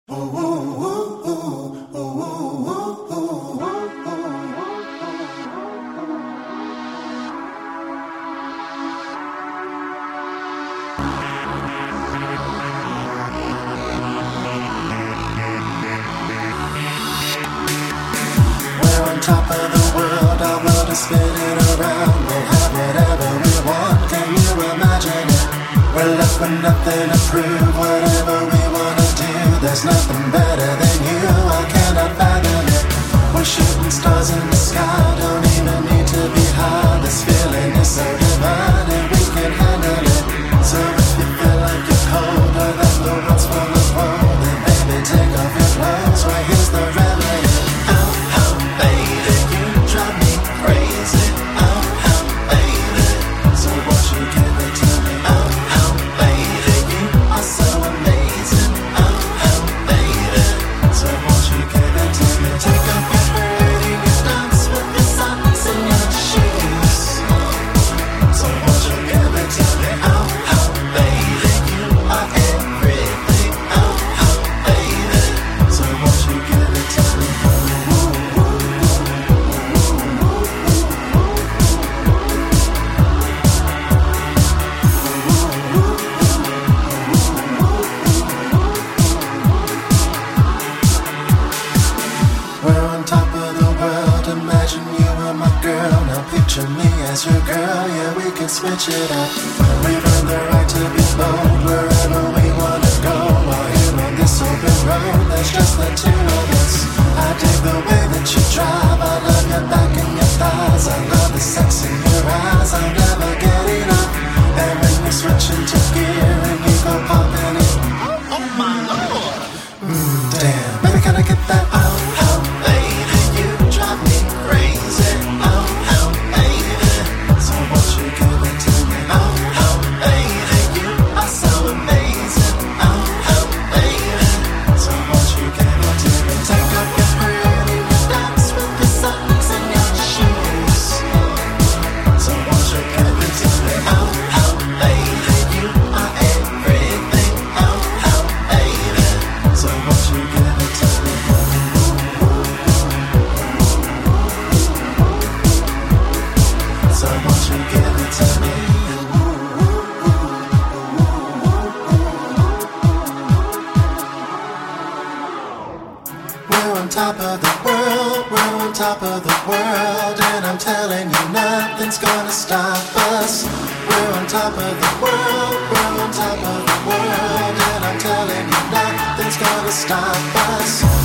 Top of the world, our world is spinning around. We'll have whatever we want, can you imagine it? We're left with nothing to prove, whatever we wanna do. There's nothing better than you, I cannot fathom it. We're shooting stars in the sky, don't even need to be high. This feeling is so divine and we can handle it. So if you feel like you're cold or that the world's full of woe, then baby take off your clothes, right here's the remedy. Picture me as your girl, yeah, we can switch it up. We've earned the right to be bold wherever we wanna go. While here on this open road, there's just the two of us. I dig the way that you drive, I love your back and your thighs. I love the sex in your eyes, I'll never get enough. And when you switch into gear and you go popping it, oh my lord, damn, baby, can I get that? Oh, baby, you drive me crazy. Top of the world, and I'm telling you nothing's gonna stop us. We're on top of the world, we're on top of the world, and I'm telling you nothing's gonna stop us.